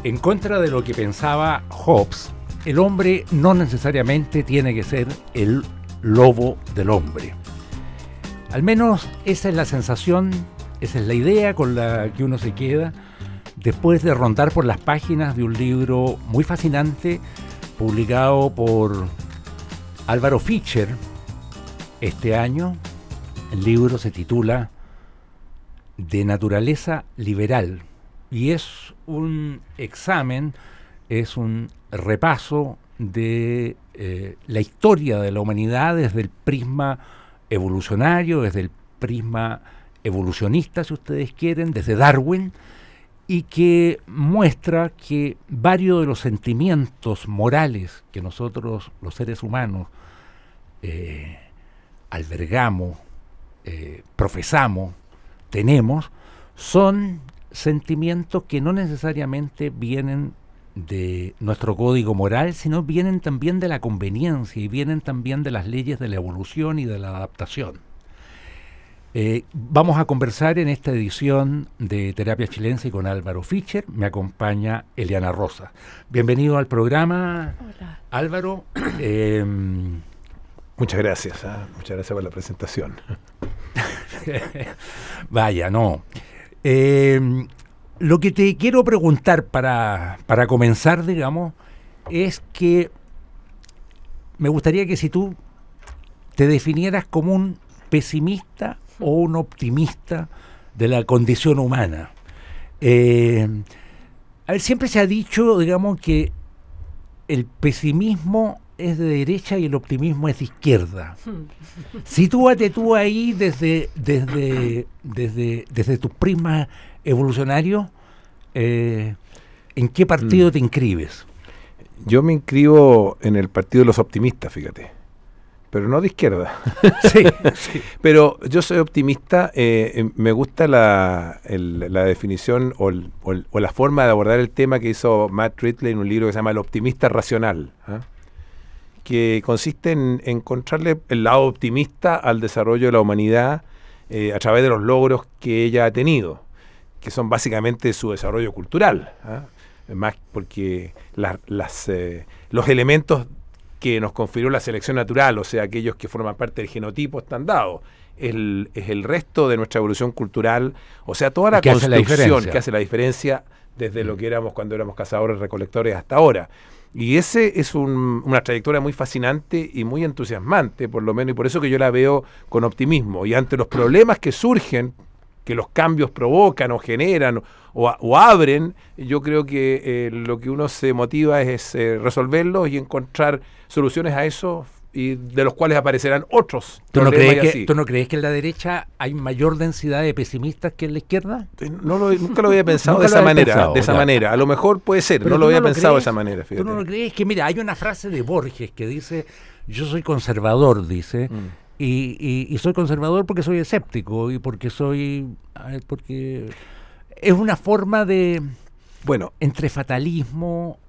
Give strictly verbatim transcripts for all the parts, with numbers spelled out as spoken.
En contra de lo que pensaba Hobbes, el hombre no necesariamente tiene que ser el lobo del hombre. Al menos esa es la sensación, esa es la idea con la que uno se queda después de rondar por las páginas de un libro muy fascinante publicado por Álvaro Fischer este año. El libro se titula De naturaleza liberal y es un examen, es un repaso de eh, la historia de la humanidad desde el prisma evolucionario, desde el prisma evolucionista, si ustedes quieren, desde Darwin, y que muestra que varios de los sentimientos morales que nosotros, los seres humanos, eh, albergamos, eh, profesamos, tenemos, son sentimientos que no necesariamente vienen de nuestro código moral, sino vienen también de la conveniencia y vienen también de las leyes de la evolución y de la adaptación. Eh, vamos a conversar en esta edición de Terapia Chilense con Álvaro Fischer. Me acompaña Eliana Rosa. Bienvenido al programa. Hola. Álvaro. Eh, muchas gracias, ¿eh? Muchas gracias por la presentación. Vaya, no. Eh, lo que te quiero preguntar para, para comenzar, digamos, es que me gustaría que si tú te definieras como un pesimista o un optimista de la condición humana. Eh, a ver, siempre se ha dicho, digamos, que el pesimismo es de derecha y el optimismo es de izquierda. Sitúate tú ahí desde, desde, desde, desde tus prismas evolucionarios, eh, ¿en qué partido mm. te inscribes? Yo me inscribo en el partido de los optimistas, fíjate. Pero no de izquierda. Sí, sí. Pero yo soy optimista, eh, me gusta la, el, la definición o, el, o, el, o la forma de abordar el tema que hizo Matt Ridley en un libro que se llama El optimista racional, ¿eh? Que consiste en, en encontrarle el lado optimista al desarrollo de la humanidad eh, a través de los logros que ella ha tenido, que son básicamente su desarrollo cultural, ¿eh? Más porque la, las, eh, los elementos que nos confirió la selección natural, o sea, aquellos que forman parte del genotipo están dados. El, es el resto de nuestra evolución cultural, o sea, toda la construcción que hace la diferencia desde mm. lo que éramos cuando éramos cazadores recolectores hasta ahora. Y ese es un, una trayectoria muy fascinante y muy entusiasmante, por lo menos, y por eso que yo la veo con optimismo. Y ante los problemas que surgen, que los cambios provocan o generan o, o abren, yo creo que eh, lo que uno se motiva es, es eh, resolverlos y encontrar soluciones a eso, y de los cuales aparecerán otros. ¿Tú no, crees que, ¿Tú no crees que en la derecha hay mayor densidad de pesimistas que en la izquierda? No lo, nunca lo había pensado de esa manera, pensado, de esa claro. manera. A lo mejor puede ser, pero no lo había no lo pensado crees, de esa manera. Fíjate. ¿Tú no lo crees? Que mira, hay una frase de Borges que dice, yo soy conservador, dice, mm. y, y, y soy conservador porque soy escéptico y porque soy, porque es una forma de, bueno, entre fatalismo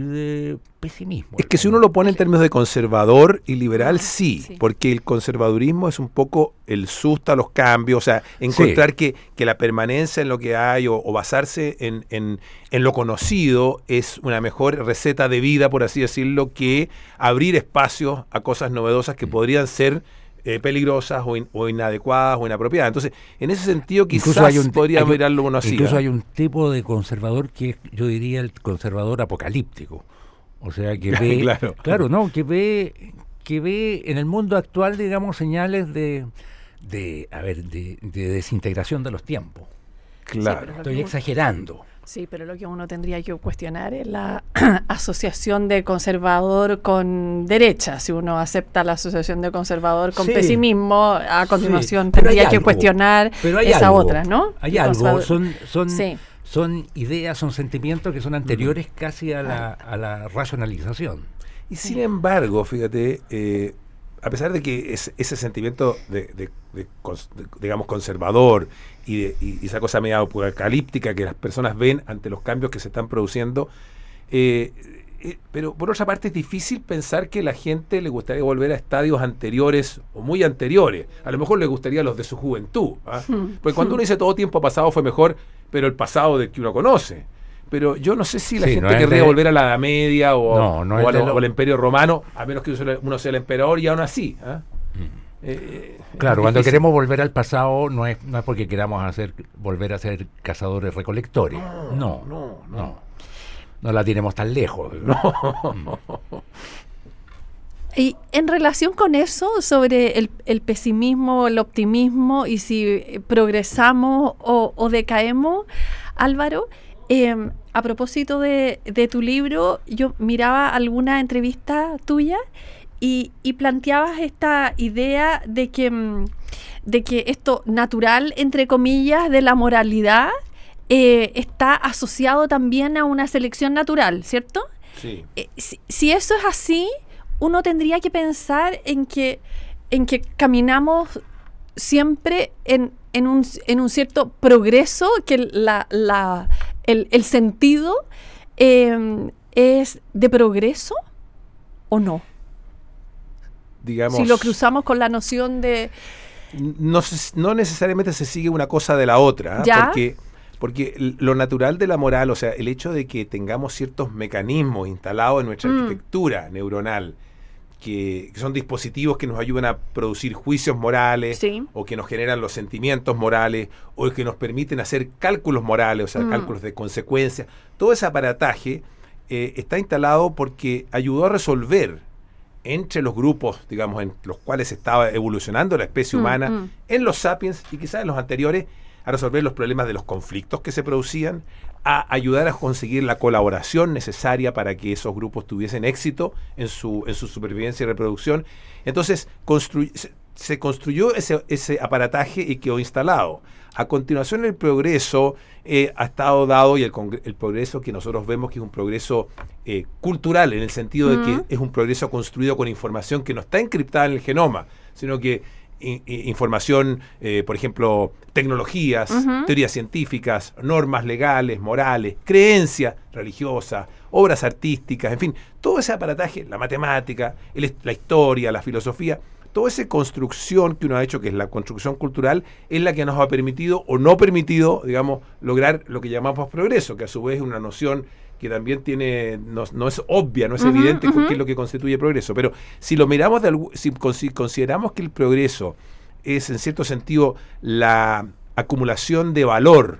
de pesimismo. Es que si uno lo pone en términos de conservador y liberal, sí, sí, porque el conservadurismo es un poco el susto a los cambios, o sea, encontrar sí. que, que la permanencia en lo que hay o, o basarse en, en, en lo conocido es una mejor receta de vida, por así decirlo, que abrir espacios a cosas novedosas que podrían ser Eh, peligrosas o, in, o inadecuadas o inapropiadas. Entonces, en ese sentido, quizás hay un, podría hay un, mirarlo uno así. Incluso ¿eh? hay un tipo de conservador que es, yo diría, el conservador apocalíptico. O sea, que ve, claro, claro, no, que ve, que ve en el mundo actual, digamos, señales de, de, a ver, de, de desintegración de los tiempos. Claro. Sí, estoy exagerando. Sí, pero lo que uno tendría que cuestionar es la asociación de conservador con derecha. Si uno acepta la asociación de conservador con sí. pesimismo, a continuación sí. tendría que cuestionar esa algo. otra, ¿no? Hay algo, son, son, sí. son ideas, son sentimientos que son anteriores uh-huh. casi a la, a la racionalización. Y sin embargo, fíjate, eh, a pesar de que es, ese sentimiento de, de, de, de, digamos, conservador y, de, y, y esa cosa medio apocalíptica que las personas ven ante los cambios que se están produciendo, eh, eh, pero por otra parte es difícil pensar que a la gente le gustaría volver a estadios anteriores o muy anteriores. A lo mejor le gustaría los de su juventud, ¿ah? Porque cuando uno dice todo tiempo pasado fue mejor, pero el pasado del que uno conoce. pero yo no sé si la Sí, gente no es querría de- volver a la Edad Media o, No, no o es a de lo- lo- o al Imperio Romano, a menos que uno sea el emperador y aún así. ¿ah? Eh, es Claro, muy cuando difícil. queremos volver al pasado no es, no es porque queramos hacer volver a ser cazadores recolectores. No, no, no, no. no. No la tenemos tan lejos. Y en relación con eso, sobre el, el pesimismo, el optimismo y si eh, progresamos o, o decaemos, Álvaro, eh, a propósito de, de tu libro, yo miraba alguna entrevista tuya y, y planteabas esta idea de que, mm, de que esto natural, entre comillas, de la moralidad eh, está asociado también a una selección natural, ¿cierto? Sí. Eh, si, si eso es así, uno tendría que pensar en que, en que caminamos siempre en, en, un, en un cierto progreso, que la, la, el, el sentido eh, es de progreso o no. Digamos, Si lo cruzamos con la noción de... no, se- no necesariamente se sigue una cosa de la otra, ¿ah? ¿Ya? porque porque l- lo natural de la moral, o sea, el hecho de que tengamos ciertos mecanismos instalados en nuestra Mm. arquitectura neuronal, que, que son dispositivos que nos ayudan a producir juicios morales, Sí. o que nos generan los sentimientos morales, o que nos permiten hacer cálculos morales, o sea, Mm. cálculos de consecuencias, todo ese aparataje eh, está instalado porque ayudó a resolver entre los grupos, digamos, en los cuales estaba evolucionando la especie Mm, humana, mm. en los sapiens y quizás en los anteriores, a resolver los problemas de los conflictos que se producían, a ayudar a conseguir la colaboración necesaria para que esos grupos tuviesen éxito en su, en su supervivencia y reproducción. Entonces, construy- se, se construyó ese, ese aparataje y quedó instalado. A continuación, el progreso eh, ha estado dado, y el, congre- el progreso que nosotros vemos que es un progreso eh, cultural, en el sentido de Mm. que es un progreso construido con información que no está encriptada en el genoma, sino que i- i- información, eh, por ejemplo, tecnologías, Ujú. teorías científicas, normas legales, morales, creencias religiosas, obras artísticas, en fin, todo ese aparataje, la matemática, el est- la historia, la filosofía, toda esa construcción que uno ha hecho, que es la construcción cultural, es la que nos ha permitido o no permitido, digamos, lograr lo que llamamos progreso, que a su vez es una noción que también tiene, no, no es obvia, no es Ujú, evidente ujú. qué es lo que constituye progreso. Pero si lo miramos, de algu- si consi- consideramos que el progreso es en cierto sentido la acumulación de valor,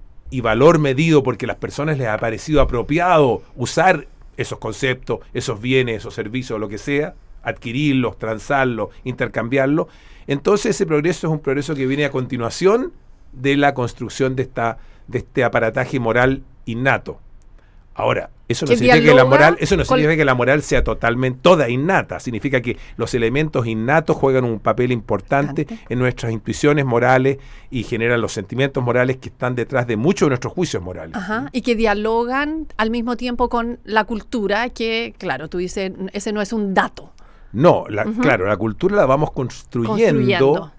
y valor medido porque a las personas les ha parecido apropiado usar esos conceptos, esos bienes, esos servicios, lo que sea, adquirirlos, transarlos, intercambiarlos, entonces ese progreso es un progreso que viene a continuación de la construcción de, esta, de este aparataje moral innato. Ahora, eso no Que significa que la dialoga moral, eso no con- significa que la moral sea totalmente toda innata, significa que los elementos innatos juegan un papel importante Importante. en nuestras intuiciones morales y generan los sentimientos morales que están detrás de muchos de nuestros juicios morales. Ajá, y que dialogan al mismo tiempo con la cultura, que, claro, tú dices, ese no es un dato. No, la- Ujú. claro, la cultura la vamos construyendo, Construyendo.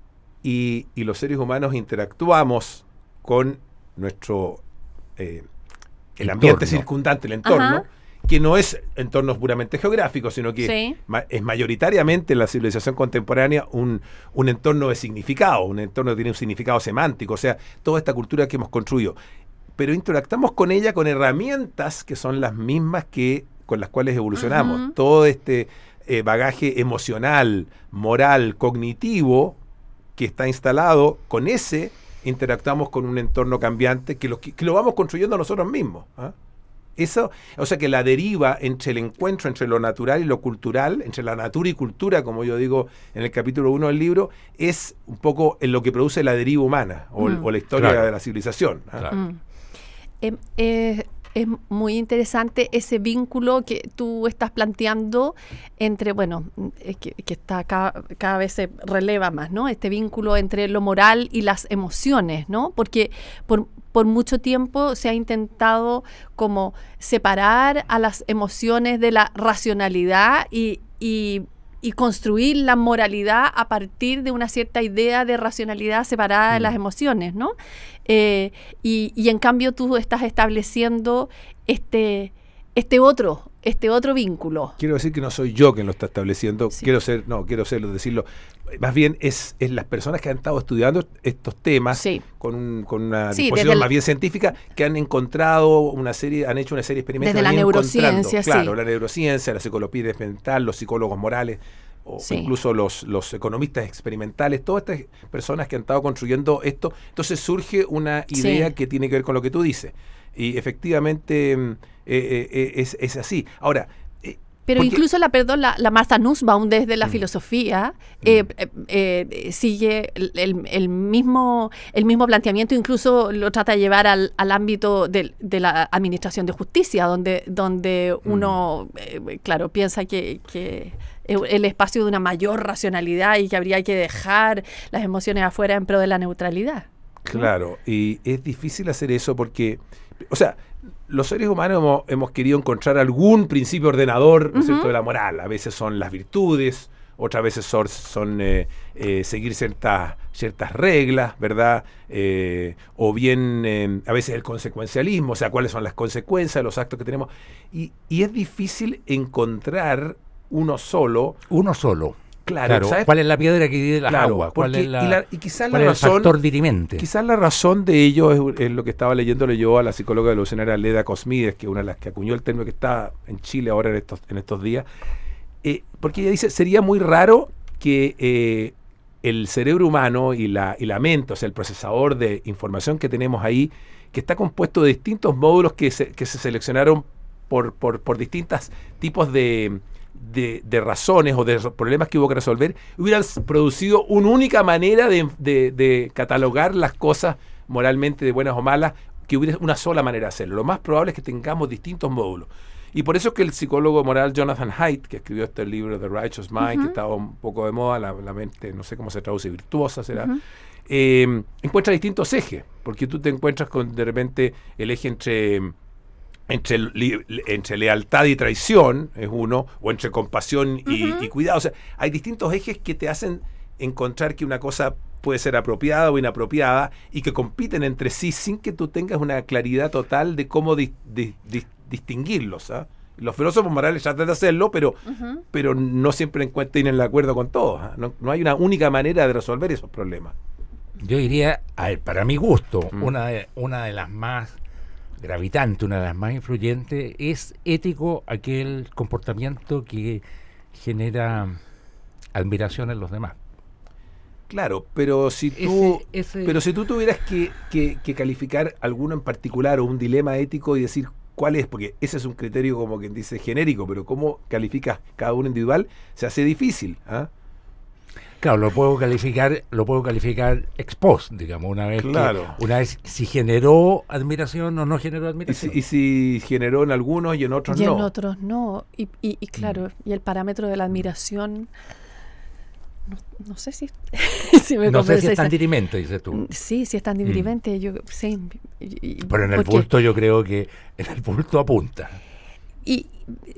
Y, y los seres humanos interactuamos con nuestro eh, el ambiente Entorno. circundante, el entorno, Ajá. que no es entornos puramente geográficos, sino que Sí. ma- es mayoritariamente en la civilización contemporánea un, un entorno de significado, un entorno que tiene un significado semántico, o sea, toda esta cultura que hemos construido. Pero interactuamos con ella con herramientas que son las mismas que con las cuales evolucionamos. Ujú. Todo este eh, bagaje emocional, moral, cognitivo que está instalado, con ese interactuamos con un entorno cambiante que lo, que, que lo vamos construyendo nosotros mismos. ¿ah? Eso, o sea que la deriva entre el encuentro entre lo natural y lo cultural, entre la natura y cultura, como yo digo en el capítulo uno del libro, es un poco en lo que produce la deriva humana o, Mm. o la historia Claro. de la civilización. ¿ah? Claro. Mm. Em, eh, es muy interesante ese vínculo que tú estás planteando entre, bueno, es que, que está cada, cada vez se releva más, ¿no? Este vínculo entre lo moral y las emociones, ¿no? Porque por, por mucho tiempo se ha intentado como separar a las emociones de la racionalidad y, y y construir la moralidad a partir de una cierta idea de racionalidad separada de las emociones, ¿no? Eh, y, y en cambio tú estás estableciendo este, este otro este otro vínculo. Quiero decir que no soy yo quien lo está estableciendo, Sí. quiero ser, no, quiero ser, decirlo, más bien es, es las personas que han estado estudiando estos temas Sí. con, un, con una Sí, disposición desde el- más bien científica, que han encontrado una serie, han hecho una serie de experimentos. Desde la han ido neurociencia, encontrando, claro, sí. la neurociencia, la psicología mental, los psicólogos morales, o Sí. incluso los, los economistas experimentales, todas estas personas que han estado construyendo esto. Entonces surge una idea Sí. que tiene que ver con lo que tú dices. Y efectivamente mm, eh, eh, es, es así. Ahora, eh, Pero porque- incluso la, perdón, la, la Martha Nussbaum desde la Mm. filosofía eh, eh, eh, sigue el, el- el mismo, el mismo planteamiento, incluso lo trata de llevar al, al ámbito del- de, la administración de justicia, donde, donde uno, eh, claro, piensa que, que el espacio de una mayor racionalidad y que habría que dejar las emociones afuera en pro de la neutralidad. Claro, y es difícil hacer eso porque, o sea, los seres humanos hemos, hemos querido encontrar algún principio ordenador, ¿no es cierto?, de la moral. A veces son las virtudes, otras veces son, son eh, eh, seguir ciertas, ciertas reglas, ¿verdad? Eh, o bien eh, a veces el consecuencialismo, o sea, cuáles son las consecuencias de los actos que tenemos. Y, y es difícil encontrar uno solo. Uno solo. Claro, Claro, ¿sabes? ¿cuál es la piedra que divide las Claro, aguas? ¿Cuál porque- es la, y, la- y quizás cuál la es el razón, factor dirimente? quizás la razón de ello es, es lo que estaba leyéndole yo a la psicóloga evolucionaria Leda Cosmides, que es una de las que acuñó el término, que está en Chile ahora en estos, en estos días, eh, porque ella dice, sería muy raro que eh, el cerebro humano y la, y la mente, o sea, el procesador de información que tenemos ahí, que está compuesto de distintos módulos que se, que se seleccionaron por, por, por distintos tipos de, de, de razones o de problemas que hubo que resolver, hubieran producido una única manera de, de, de catalogar las cosas moralmente de buenas o malas, que hubiera una sola manera de hacerlo. Lo más probable es que tengamos distintos módulos. Y por eso es que el psicólogo moral Jonathan Haidt, que escribió este libro The Righteous Mind, Uh-huh. que estaba un poco de moda, la, la mente, no sé cómo se traduce, virtuosa será, Uh-huh. eh, encuentra distintos ejes, porque tú te encuentras con de repente el eje entre, entre, li- entre lealtad y traición, es uno, o entre compasión y, Ujú. y cuidado. O sea, hay distintos ejes que te hacen encontrar que una cosa puede ser apropiada o inapropiada y que compiten entre sí sin que tú tengas una claridad total de cómo dis- dis- dis- distinguirlos. ¿ah? Los filósofos morales tratan de hacerlo, pero, Ujú. pero no siempre encuentran tienen el acuerdo con todos. ¿ah? No, no hay una única manera de resolver esos problemas. Yo diría, a ver, para mi gusto, Mm. una, de, una de las más gravitantes, una de las más influyentes, es ético aquel comportamiento que genera admiración en los demás. Claro, pero si tú, Ese- ese- pero si tú tuvieras que, que- que calificar alguno en particular o un dilema ético y decir cuál es, porque ese es un criterio como quien dice genérico, pero cómo calificas cada uno individual, se hace difícil. ¿ah? Claro, lo puedo calificar, lo puedo calificar ex post, digamos, una vez Claro. que, una vez si generó admiración o no generó Y, si, admiración. y si generó en algunos y en otros Y en no. otros no. Y, y, y claro, y el parámetro de la admiración, no, no sé si, si me no sé si convence es tan esa- dirimente, dices tú. Sí, sí es tan dirimente, yo sí. y- y- Pero en el porque- bulto yo creo que en el bulto apunta. Y,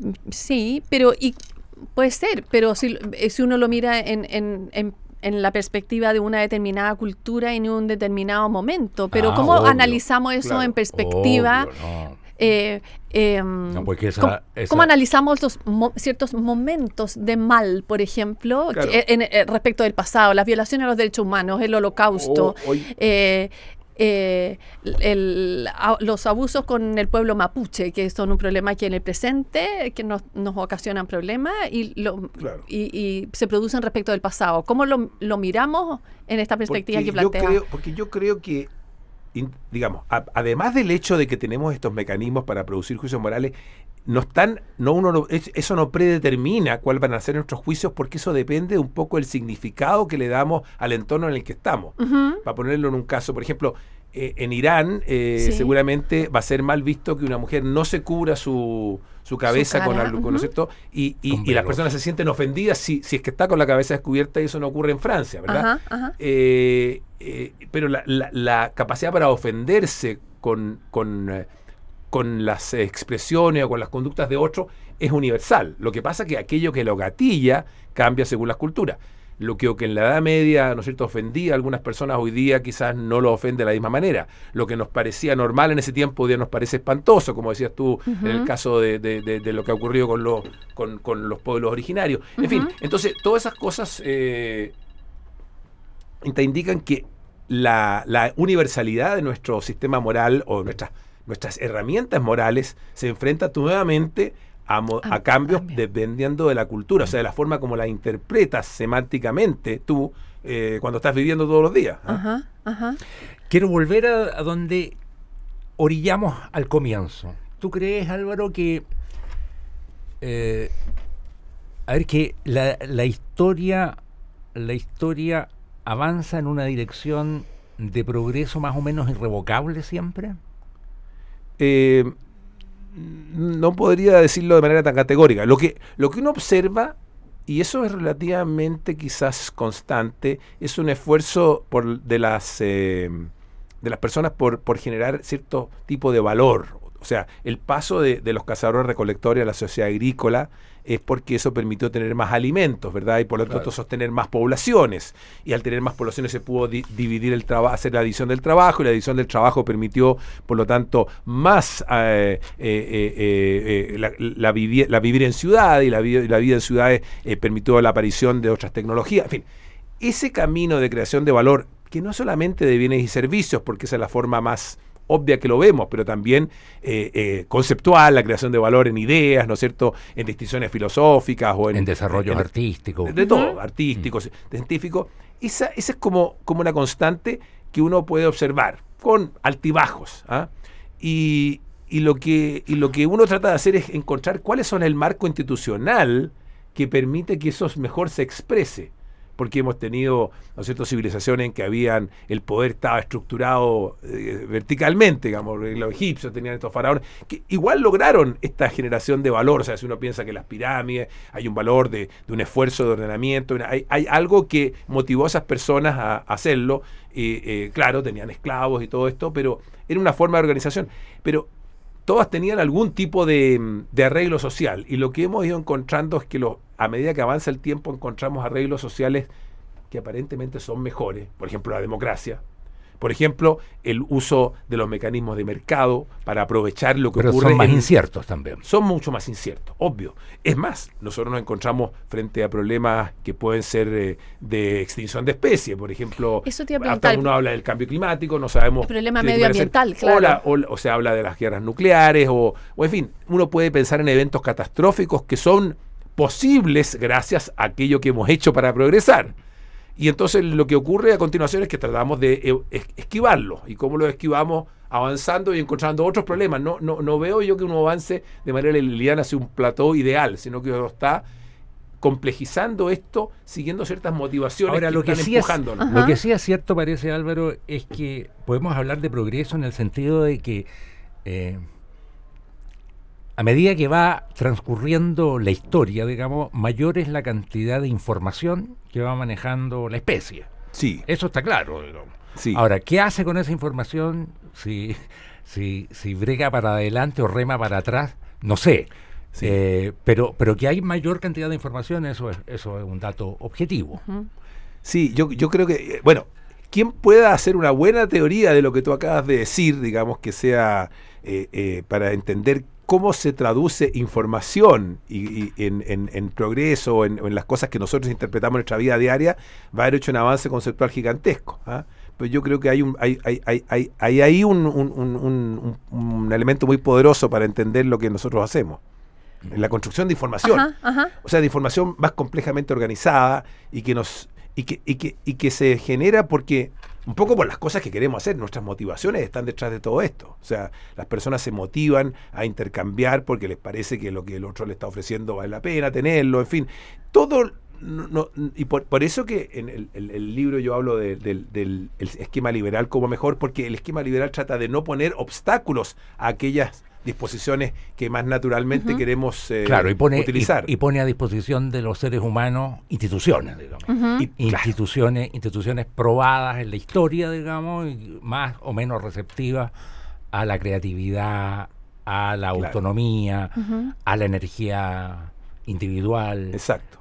sí, pero y puede ser, pero si, si uno lo mira en, en, en, en la perspectiva de una determinada cultura y en un determinado momento, pero Ah, ¿cómo obvio, analizamos eso claro, en perspectiva? Obvio, no. Eh, em, No, porque esa- ¿cómo, esa- cómo analizamos los mo- ciertos momentos de mal, por ejemplo, Claro. que- en- en- respecto del pasado, las violaciones a los derechos humanos, el holocausto, O- hoy- eh, eh, el- a- los abusos con el pueblo mapuche, que son un problema que en el presente, que nos, nos ocasionan problemas y, lo- Claro. y, y se producen respecto del pasado. ¿Cómo lo, lo miramos en esta perspectiva porque que plantea? Yo creo, porque yo creo que, in- digamos, a- además del hecho de que tenemos estos mecanismos para producir juicios morales, no están, no uno no- es- eso no predetermina cuáles van a ser nuestros juicios, porque eso depende un poco del significado que le damos al entorno en el que estamos. Ujú. Para ponerlo en un caso, por ejemplo, eh, en Irán eh, Sí. seguramente va a ser mal visto que una mujer no se cubra su, su cabeza con cara, algo, ¿no ujú. es cierto? Y, y- Con y las velos. personas se sienten ofendidas si, si es que está con la cabeza descubierta y eso no ocurre en Francia, ¿verdad? Ajá, ajá. Eh, eh, pero la, la- la capacidad para ofenderse con, con, eh, con las expresiones o con las conductas de otro es universal. Lo que pasa es que aquello que lo gatilla cambia según las culturas. lo que, que en la Edad Media, ¿no es cierto?, ofendía a algunas personas, hoy día quizás no lo ofende de la misma manera. Lo que nos parecía normal en ese tiempo, hoy día nos parece espantoso, como decías tú, uh-huh. en el caso de, de, de, de lo que ha ocurrido con, lo, con, con los pueblos originarios. En uh-huh. fin, entonces, todas esas cosas eh, te indican que la, la universalidad de nuestro sistema moral o nuestras, nuestras herramientas morales se enfrenta nuevamente A, mo- a cambios ah, dependiendo de la cultura, o sea, de la forma como la interpretas semánticamente tú eh, cuando estás viviendo todos los días. ¿eh? Ajá, ajá. Quiero volver a, a donde orillamos al comienzo. ¿Tú crees, Álvaro, que eh, a ver que la, la historia la historia avanza en una dirección de progreso más o menos irrevocable siempre? Eh No podría decirlo de manera tan categórica. Lo que, lo que uno observa, y eso es relativamente quizás constante, es un esfuerzo por, de, las, eh, de las personas por, por generar cierto tipo de valor. O sea, el paso de, de los cazadores-recolectores a la sociedad agrícola es porque eso permitió tener más alimentos, ¿verdad? Y por lo tanto claro. sostener más poblaciones. Y al tener más poblaciones se pudo di- dividir el trabajo, hacer la división del trabajo, y la división del trabajo permitió, por lo tanto, más eh, eh, eh, eh, la, la, vivi- la vivir en ciudad, y la, vi- la vida en ciudades eh, permitió la aparición de otras tecnologías. En fin, ese camino de creación de valor, que no solamente de bienes y servicios, porque esa es la forma más obvia que lo vemos, pero también eh, eh, conceptual, la creación de valor en ideas, ¿no es cierto?, en distinciones filosóficas o en, en desarrollos en, artísticos. De, de todo, uh-huh. artísticos, uh-huh. científicos. Esa, esa es como, como una constante que uno puede observar, con altibajos. ¿ah? Y, y, lo que, y lo que uno trata de hacer es encontrar cuáles son el marco institucional que permite que eso mejor se exprese. Porque hemos tenido, ¿no es cierto?, civilizaciones en que habían, el poder estaba estructurado eh, verticalmente, digamos, los egipcios tenían estos faraones, que igual lograron esta generación de valor. O sea, si uno piensa que las pirámides, hay un valor de, de un esfuerzo de ordenamiento, hay, hay algo que motivó a esas personas a, a hacerlo. Eh, eh, claro, tenían esclavos y todo esto, pero era una forma de organización. Pero todas tenían algún tipo de, de arreglo social, y lo que hemos ido encontrando es que lo, a medida que avanza el tiempo encontramos arreglos sociales que aparentemente son mejores. Por ejemplo, la democracia. Por ejemplo, el uso de los mecanismos de mercado para aprovechar lo que Pero ocurre. Pero son más en, inciertos también. Son mucho más inciertos, obvio. Es más, nosotros nos encontramos frente a problemas que pueden ser eh, de extinción de especies. Por ejemplo, Eso te iba a hasta uno habla del cambio climático, no sabemos. El problema medioambiental, ser, claro. O, la, o, o se habla de las guerras nucleares, o, o en fin, uno puede pensar en eventos catastróficos que son posibles gracias a aquello que hemos hecho para progresar. Y entonces lo que ocurre a continuación es que tratamos de esquivarlo. ¿Y cómo lo esquivamos? Avanzando y encontrando otros problemas. No, no, no veo yo que uno avance de manera liviana hacia un plató ideal, sino que uno está complejizando esto siguiendo ciertas motivaciones. Ahora, que lo que están sí es, empujándolo. lo que sí es cierto, parece, Álvaro, es que podemos hablar de progreso en el sentido de que eh, a medida que va transcurriendo la historia, digamos, mayor es la cantidad de información que va manejando la especie. Sí. Eso está claro, digamos. Sí. Ahora, ¿qué hace con esa información? Si, si, si brega para adelante o rema para atrás, no sé. Sí. Eh, pero, pero que hay mayor cantidad de información, eso es, eso es un dato objetivo. Uh-huh. Sí, yo, yo creo que, bueno, quien pueda hacer una buena teoría de lo que tú acabas de decir, digamos, que sea eh, eh, para entender cómo se traduce información y, y en, en, en progreso o en, en las cosas que nosotros interpretamos en nuestra vida diaria, va a haber hecho un avance conceptual gigantesco. ¿eh? Pero yo creo que hay un hay hay hay hay, hay ahí un, un, un, un, un elemento muy poderoso para entender lo que nosotros hacemos. En la construcción de información. Ajá, ajá. O sea, de información más complejamente organizada y que nos y que, y que, y que se genera porque un poco por las cosas que queremos hacer, nuestras motivaciones están detrás de todo esto. O sea, las personas se motivan a intercambiar porque les parece que lo que el otro le está ofreciendo vale la pena tenerlo, en fin. Todo, no, no, y por, por eso que en el, el, el libro yo hablo de, de, del el esquema liberal como mejor, porque el esquema liberal trata de no poner obstáculos a aquellas disposiciones que más naturalmente uh-huh. queremos eh, claro, y pone, utilizar. Y, y pone a disposición de los seres humanos instituciones, digamos. Uh-huh. Y, instituciones, claro. instituciones probadas en la historia, digamos, y más o menos receptivas a la creatividad, a la claro. autonomía, uh-huh. a la energía individual. Exacto.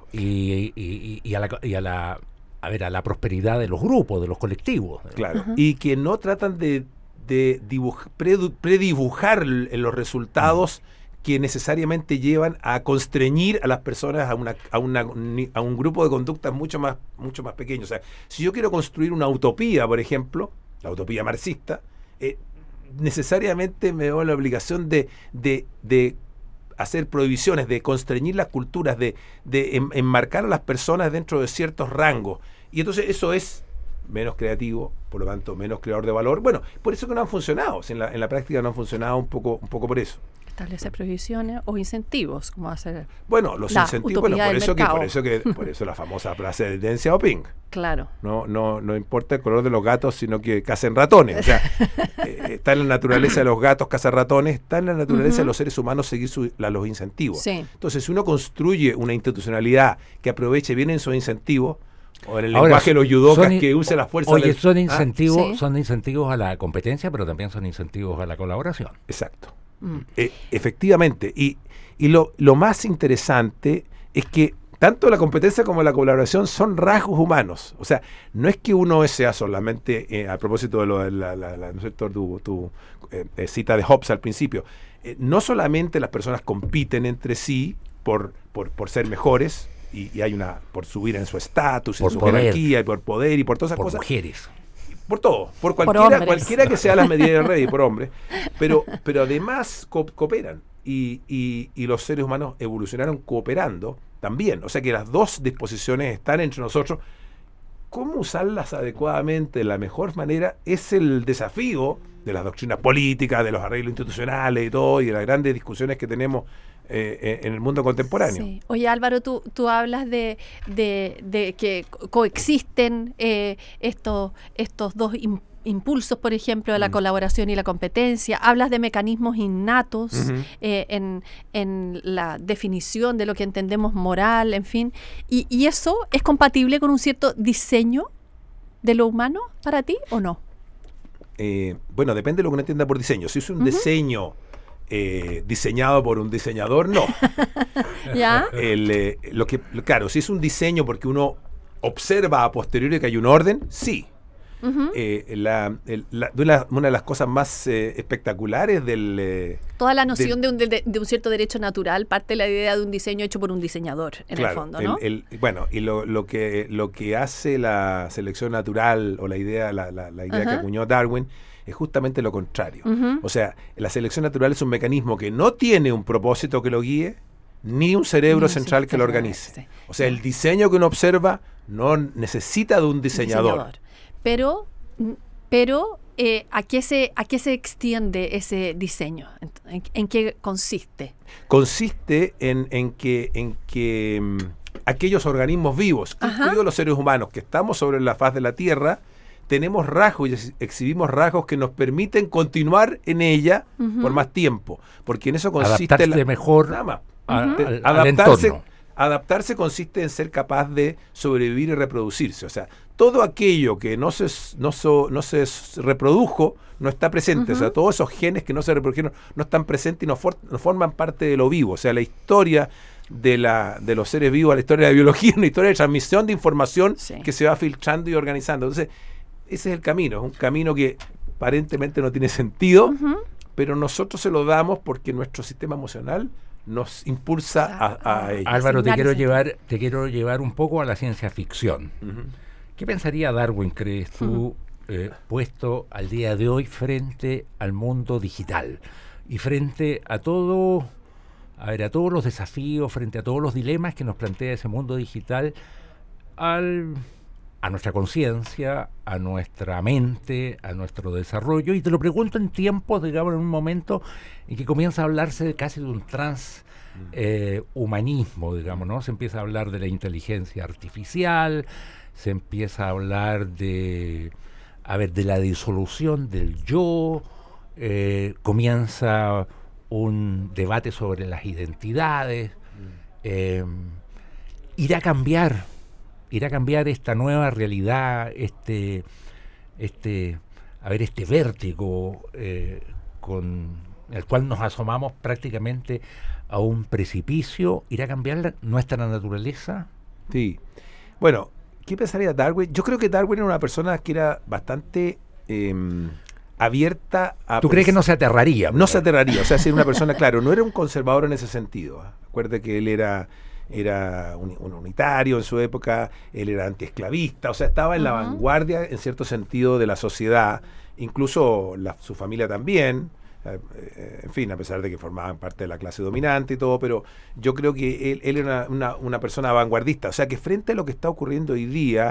y, y, y, a la, y a la a ver a la prosperidad de los grupos, de los colectivos. Claro. Uh-huh. Y que no tratan de, de dibuj, predu, predibujar los resultados uh-huh. que necesariamente llevan a constreñir a las personas a una, a una a un grupo de conductas mucho más mucho más pequeño. O sea, si yo quiero construir una utopía, por ejemplo, la utopía marxista, eh, necesariamente me veo la obligación de, de, de hacer prohibiciones, de constreñir las culturas, de, de en, enmarcar a las personas dentro de ciertos rangos. Y entonces eso es menos creativo, por lo tanto menos creador de valor. Bueno, por eso que no han funcionado. En la, en la práctica no han funcionado un poco, un poco por eso. Establecer prohibiciones o incentivos, como hacer bueno, los incentivos, bueno, por eso, que, por eso que por eso la famosa frase de Deng Xiaoping. Claro. No, no, no importa el color de los gatos, sino que cacen ratones. O sea, eh, está en la naturaleza de los gatos cazar ratones, está en la naturaleza uh-huh. de los seres humanos seguir su, la, los incentivos. Sí. Entonces, si uno construye una institucionalidad que aproveche bien esos incentivos, o en el Ahora, lenguaje de los yudocas que use las fuerzas oye, del, son incentivos, ¿ah? ¿sí? son incentivos a la competencia, pero también son incentivos a la colaboración. Exacto. Mm. Eh, efectivamente, y, y lo, lo más interesante es que tanto la competencia como la colaboración son rasgos humanos. O sea, no es que uno sea solamente, eh, a propósito de lo de la, la, la, ¿no es cierto? tu, tu eh, cita de Hobbes al principio, eh, no solamente las personas compiten entre sí por, por, por ser mejores, y, y hay una, por subir en su estatus, en su poder. jerarquía, y por poder, y por todas esas por cosas. Mujeres. Por todo, por cualquiera, por cualquiera que sea las medidas de rey, por hombre, pero, pero además co cooperan y, y, y los seres humanos evolucionaron cooperando también, o sea que las dos disposiciones están entre nosotros. ¿Cómo usarlas adecuadamente de la mejor manera? Es el desafío de las doctrinas políticas, de los arreglos institucionales y todo, y de las grandes discusiones que tenemos eh, en el mundo contemporáneo. Sí. Oye, Álvaro, tú, tú hablas de, de, de que coexisten eh, estos, estos dos impulsos, impulsos, por ejemplo, de la mm. colaboración y la competencia. Hablas de mecanismos innatos uh-huh. eh, en, en la definición de lo que entendemos moral, en fin. Y, ¿Y eso es compatible con un cierto diseño de lo humano para ti o no? Eh, bueno, depende de lo que uno entienda por diseño. Si es un uh-huh. diseño eh, diseñado por un diseñador, no. ¿Ya? El, eh, lo que, claro, si es un diseño porque uno observa a posteriori que hay un orden, sí. Uh-huh. eh, la, el, la, de una, una de las cosas más eh, espectaculares del... Eh, Toda la noción del, de, un, de, de un cierto derecho natural parte de la idea de un diseño hecho por un diseñador, en claro, el fondo, ¿no? El, el, bueno, y lo, lo, que, lo que hace la selección natural o la idea, la, la, la idea uh-huh. que acuñó Darwin es justamente lo contrario. Uh-huh. O sea, la selección natural es un mecanismo que no tiene un propósito que lo guíe, ni un cerebro ni central sí, que lo organice. Sí. O sea, el diseño que uno observa no necesita de un diseñador. diseñador. Pero, pero eh, ¿a qué se a qué se extiende ese diseño? ¿En, en qué consiste? Consiste en, en que, en que um, aquellos organismos vivos, Ajá. incluidos los seres humanos, que estamos sobre la faz de la Tierra, tenemos rasgos y ex exhibimos rasgos que nos permiten continuar en ella uh-huh. por más tiempo. Porque en eso consiste... Adaptarse la, mejor nada más, a, al, adaptarse, al entorno. Adaptarse consiste en ser capaz de sobrevivir y reproducirse. O sea, todo aquello que no se, no so, no se reprodujo no está presente. Uh-huh. O sea, todos esos genes que no se reprodujeron no están presentes y no, for, no forman parte de lo vivo. O sea, la historia de, la, de los seres vivos, la historia de la biología, una historia de transmisión de información sí. que se va filtrando y organizando. Entonces, ese es el camino. Es un camino que aparentemente no tiene sentido, uh-huh. pero nosotros se lo damos porque nuestro sistema emocional nos impulsa a, a ello. Álvaro, te quiero llevar, te quiero llevar un poco a la ciencia ficción. Uh-huh. ¿Qué pensaría Darwin, crees tú, uh-huh. eh, puesto al día de hoy frente al mundo digital y frente a todo, a ver, a todos los desafíos, frente a todos los dilemas que nos plantea ese mundo digital, al, a nuestra conciencia, a nuestra mente, a nuestro desarrollo? Y te lo pregunto en tiempos, digamos, en un momento en que comienza a hablarse de casi de un transhumanismo, eh, digamos, ¿no? Se empieza a hablar de la inteligencia artificial, se empieza a hablar de, a ver, de la disolución del yo, eh, comienza un debate sobre las identidades, eh, irá a cambiar, irá a cambiar esta nueva realidad, este, este, a ver, este vértigo eh, con el cual nos asomamos prácticamente a un precipicio. ¿Irá a cambiar la, nuestra naturaleza? Sí. Bueno, ¿qué pensaría Darwin? Yo creo que Darwin era una persona que era bastante eh, abierta a... ¿Tú crees que no se aterraría? No se aterraría, o sea, ser una persona, claro, no era un conservador en ese sentido. ¿eh? Acuérdate que él era... era un, un unitario en su época, él era antiesclavista, o sea, estaba en uh-huh. la vanguardia en cierto sentido de la sociedad, incluso la, su familia también, eh, eh, en fin, a pesar de que formaban parte de la clase dominante y todo, pero yo creo que él, él era una, una, una persona vanguardista, o sea, que frente a lo que está ocurriendo hoy día,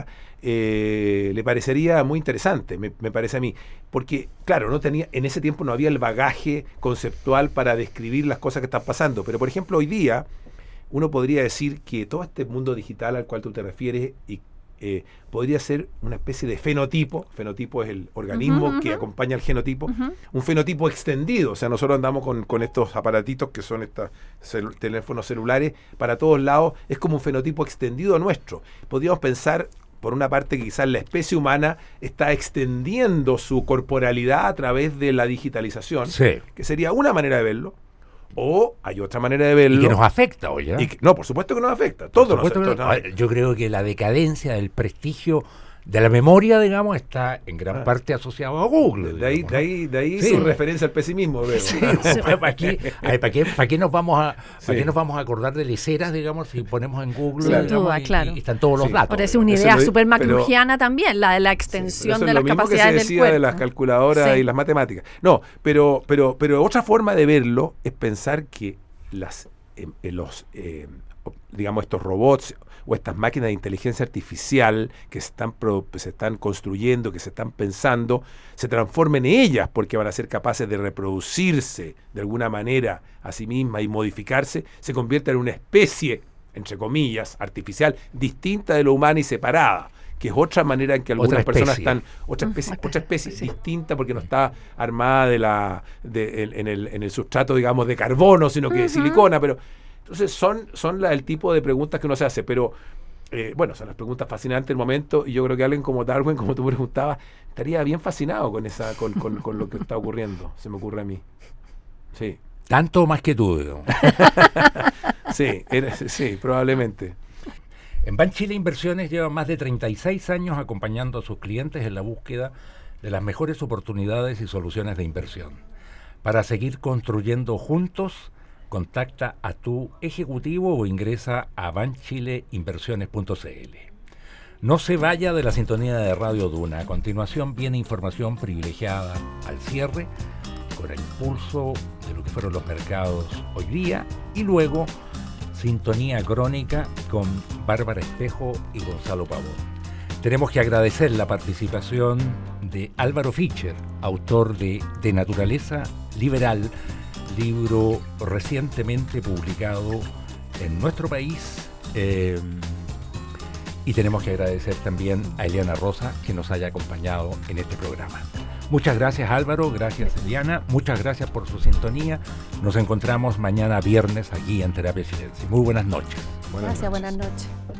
eh, le parecería muy interesante, me, me parece a mí, porque, claro, no tenía, en ese tiempo no había el bagaje conceptual para describir las cosas que están pasando, pero por ejemplo, hoy día, uno podría decir que todo este mundo digital al cual tú te refieres y, eh, podría ser una especie de fenotipo. Fenotipo es el organismo uh-huh, uh-huh. que acompaña al genotipo. Uh-huh. Un fenotipo extendido. O sea, nosotros andamos con, con estos aparatitos que son estos celu- teléfonos celulares para todos lados. Es como un fenotipo extendido nuestro. Podríamos pensar, por una parte, que quizás la especie humana está extendiendo su corporalidad a través de la digitalización, sí. que sería una manera de verlo. O hay otra manera de verlo. Y que nos afecta, oye. Y que, no, por supuesto que nos afecta. Todo nos afecta. Nos, yo creo que la decadencia del prestigio de la memoria, digamos, está en gran ah. parte asociado a Google. De ahí, digamos, de ahí, de ahí sí. su referencia al pesimismo. Veo. Sí, ¿Para qué, ¿para qué, para qué nos vamos a, sí. ¿para qué nos vamos a acordar de leceras, digamos, si ponemos en Google? Sin digamos, duda, y, claro. Y están todos los sí. datos. Por eso es una idea súper McLuhiana también, la de la extensión sí, de las capacidades del cuerpo. Eso es lo mismo que se decía de las calculadoras sí. y las matemáticas. No, pero, pero, pero otra forma de verlo es pensar que las eh, eh, los eh, digamos estos robots o estas máquinas de inteligencia artificial que se están pro, se están construyendo, que se están pensando, se transformen en ellas porque van a ser capaces de reproducirse de alguna manera a sí mismas y modificarse, se convierta en una especie, entre comillas, artificial, distinta de lo humano y separada, que es otra manera en que algunas personas están, otra especie, uh, otra especie sí. distinta porque no está armada de la de, en, en, el, en el sustrato, digamos, de carbono, sino que uh-huh. de silicona, pero entonces son, son la, el tipo de preguntas que uno se hace, pero eh, bueno, son las preguntas fascinantes del momento, y yo creo que alguien como Darwin, como tú preguntabas, estaría bien fascinado con esa, con, con, con lo que está ocurriendo, se me ocurre a mí. Sí. Tanto más que tú, digamos. sí, era, sí, probablemente. En Banchile Inversiones lleva más de treinta y seis años acompañando a sus clientes en la búsqueda de las mejores oportunidades y soluciones de inversión. Para seguir construyendo juntos, contacta a tu ejecutivo o ingresa a banchile inversiones punto c l. No se vaya de la sintonía de Radio Duna. A continuación viene información privilegiada al cierre con el pulso de lo que fueron los mercados hoy día y luego Sintonía Crónica con Bárbara Espejo y Gonzalo Pavón. Tenemos que agradecer la participación de Álvaro Fischer, autor de De Naturaleza Liberal, libro recientemente publicado en nuestro país. Eh, y tenemos que agradecer también a Eliana Rosa, que nos haya acompañado en este programa. Muchas gracias, Álvaro, gracias, Eliana, muchas gracias por su sintonía. Nos encontramos mañana viernes aquí en Terapia Chilensis. Muy buenas noches. Buenas gracias, noches. Buenas noches.